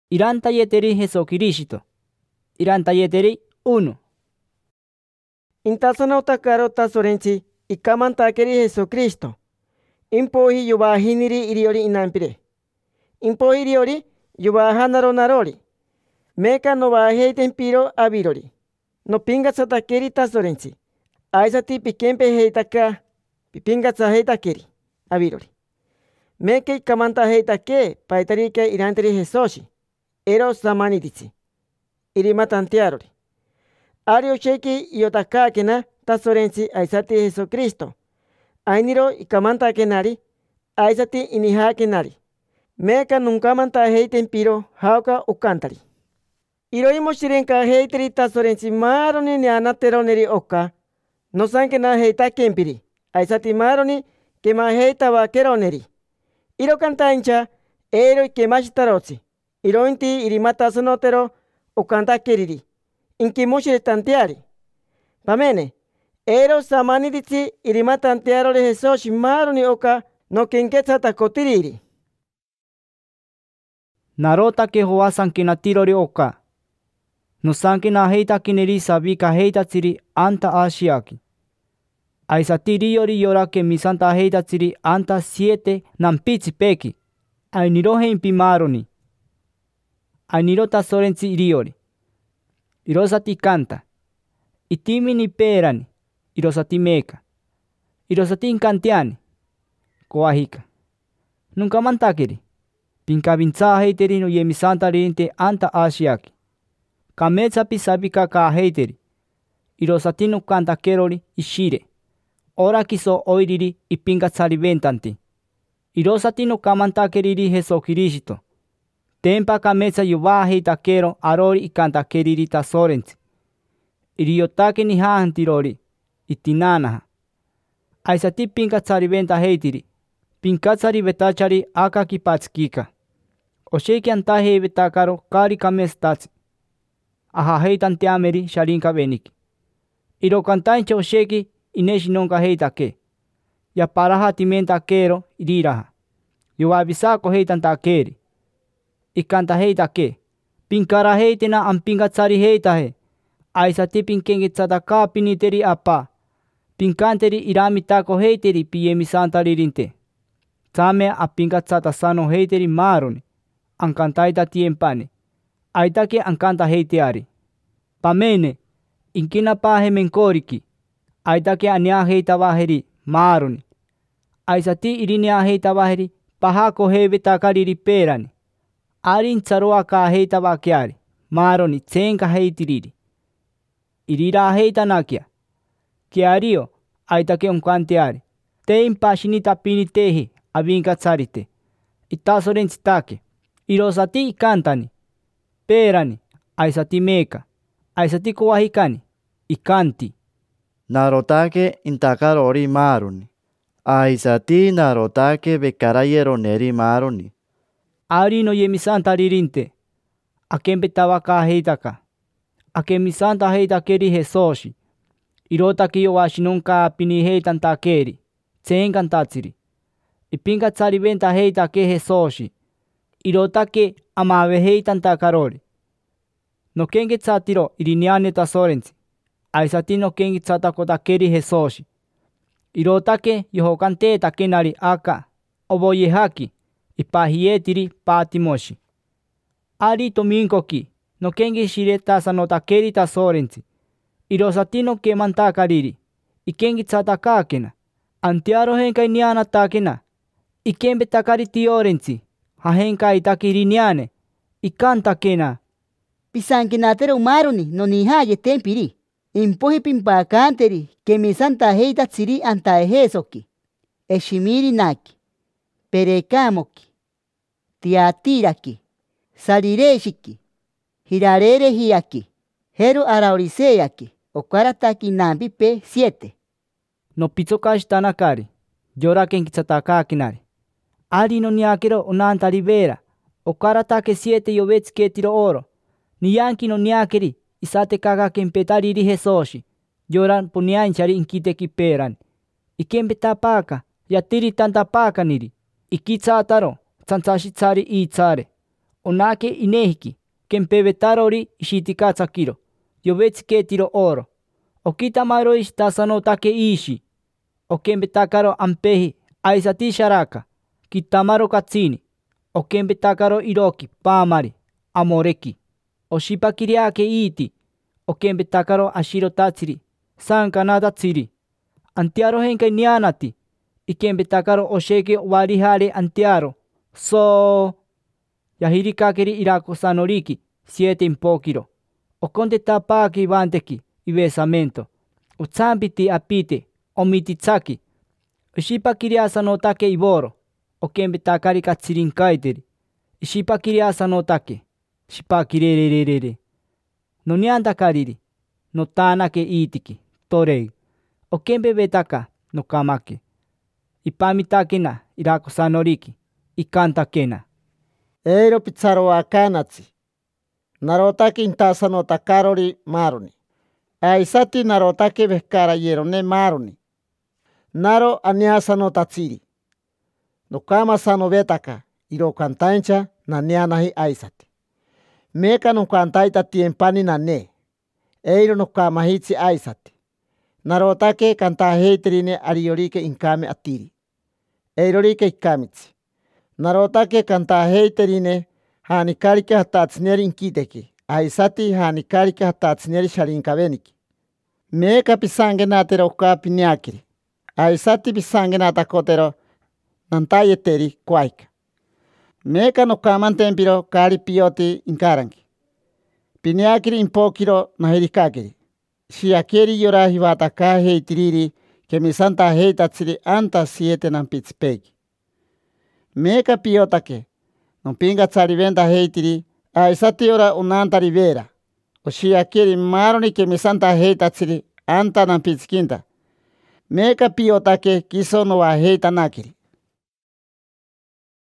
Iranta yeteri Jesucristo. Iranta yeteri uno. Intasana karo tasorenchi ikamantakeri Jesucristo. Impohi yubahiniri iriori inampire. Impohi iriori yubahanaro narori. Meka no baheitempiro avirori. No pingatsatakeri tasorenchi. Aisati pikempe heitaka pipingatsa avirori. Meke ikamanta heitake paitarike iranteri Jesoshi. Ero samanitichi. Irimatantiarori. Ario sheki yotakakena tasorenchi aisati Jesucristo. Ainiro ikamanta kenari, aisati iniha kenari. Meka nunkamanta heitempiro hauka ukantari. Iroimo shirenka heiteri tasorenchi maroni nianateroneri oka. No sankena heitakempiri. Aisati maroni kema heitaba keroneri. Iro kantaincha ero ikemashitarochi. Irointi irimata sonotero ukantakeriri. Inkimushire tantiari. Pamene. Ero samanitichi irimatantiarore Jesoshi maroni oka no kenketsata kotiriri. Narota ke hoa sankina tirori oka. No sankina heita kineri sabika heita tsiri anta ashiaki. Aisatiri yori yora ke misanta heita tsiri anta 7 nampichi peki. Ainiro heimpi maroni. Ainiro tasorenchi iriori. Irosati canta. Itimi ni perani. Irosati meka. Irosati inkantiani. Koahika. Nunca mantakiri. Pinkabinza heiteri no yemisanta rinte anta ashiaki. Kametsa pisabika ka heiteri. Irosati no kantakerori ishire. Ora kiso oiriri ipingatsari ventanti. Irosati no kamantakeriri Jesucristo. Tempa kametsa yuva heitakero arori ikantakeriri tasorenchi. Iriotake ni haantirori. Itinanaha. Aisati pinkatsari venta heitiri. Pinkatsari vetachari aka kipatskika. Osheki antahe vetakaro kari kamestachi. Aha heitantiameri sharinka veniki. Iro kantaincha osheki ineshi nonka heitake. Ya paraha timentakero iriraha. Yuabisako heitantakeri. Ikanta heitake. Pinkara heitena ampinkatsari heitahe. Aisati pinkengetsataka piniteri apa. Pinkanteri iramitako heiteri piyemisanta ririnte. Tsame apinkatsata sano heiteri maroni. Ankantaita tiempane. Aitake ankanta heiteari. Pamene. Inkina pahe menkoriki. Aitake ania heitavaheri maroni. Aisati irinia heitavaheri pahako heivetakariri perani. Arin tsaroa ka heitavakeari. Maroni tsenka heitiriri. Irira heitanakia. Kiario aitake onkanteari. Tein pashinita pinitehi avinkatsarite. Itasorentsitake. Irosati ikantani. Perani. Aisati meka. Aisati koahikani. Ikanti. Narotake intakarori maroni. Aisati narotake bekarayeroneri maroni. Ari no yemisanta ririnte. Akempetavaka heitaka. Akemisanta heitakeri Jesoshi. Irotaki yowashinonka pini heitantakeri. Tsenkantatsiri. Ipinkatsari venta heitake Jesoshi. Irotake amave heitantakarori. No kenketsatiro iriniane tasorensi. Aisati no kenketsatakotakeri Jesoshi. Irotake yohokante takenari aka. Oboyehaki. Ipahietiri patimoshi. Ari tominkoki. No kenkishireta sanotakeri tasorensi. Irosati no kemantakariri. Ikenkitsatakakena. Antiaro henka iniana takena. Ikembetakari tiorensi. Hahenka itakiriniane. Ikantakena. Pisankinatero umaroni no nihaye tempiri. Impohi pimpakanteri kemisanta heita tsiri anta ehesoki. Eshimiri naki. Perekamoki. Tiatiraki. Sarireshiki. Hirarere hiaki. Hero araoriseyaki. Okarataki nambi pe 7. No pizzokashtanakari. Yora kenkitsatakakinari. Ari no niakero onanta rivera. Okaratake 7 yovetsketiro oro. Niyanki no niakeri. Isate kaga kempetariri Jesoshi. Yoran ponianchari inkiteki peran. Ikempetapaka. Yatiri tantapakaniri. Ikitsataro. Tsantsashitsari itsare. onake inehiki, kempevetarori ishitikatsakiro, yovetsiketiro oro. Okitamaro ishtasanotake ishi, okempetakaro ampehi, aisati sharaka, kitamaro katsini, okempetakaro iroki, pamari, amoreki. Oshipakiriake iti, okempetakaro ashirotatsiri, sankanatatsiri. Antiaro henke nianati, ikempetakaro osheke warihare antiaro, so yahirikakeri irakosanoriki, 7 impokiro. Okonte tapaki vanteki, ivesamento. Utsampiti apite, omititsaki. Ishipakiriasanotake iboro, okempetakari katsirinkaiteri. Ishipakiriasanotake, shipakirererere. Noniantakariri, notanake itiki, torei. Okempevetaka, nokamake. Ipamitakena, irakosanoriki, ikantakena. Eiro pitsaroakanatsi. Narotake intasanotakarori maroni. Aisati narotake vehkarayerone maroni. Naro aniasanotatsiri. Nokamasanovetaka, irokantaincha nanianahi aisati. Meka nokantaita tiempani nane. Eiro nokamahitsi aisati. Narotake kantaheiterine ariorike inkame atiri. Eirorike ikamitsi. Narotake kantaheiterine hanikarike hatatsineri inkiteki. Aisati hanikarike hatatsineri sharinkaveniki. Meka pisangenatero ukapiniakiri. Aisati pisangenatakotero nantayeteri kwaika. Meka nokamantempiro kari pioti inkaranki. Piniakiri impokiro nahirikakiri. Shiakeri yora hivataka heitiriri kemisanta heitatsiri anta 7 nampitsipeki. Meka piotake nompinga tsariventa heitiri aisati yora unanta rivera. Oshiakeri maroni kemisanta heitatsiri anta nampitsikinta. Meka piotake kiso noa heitanakiri.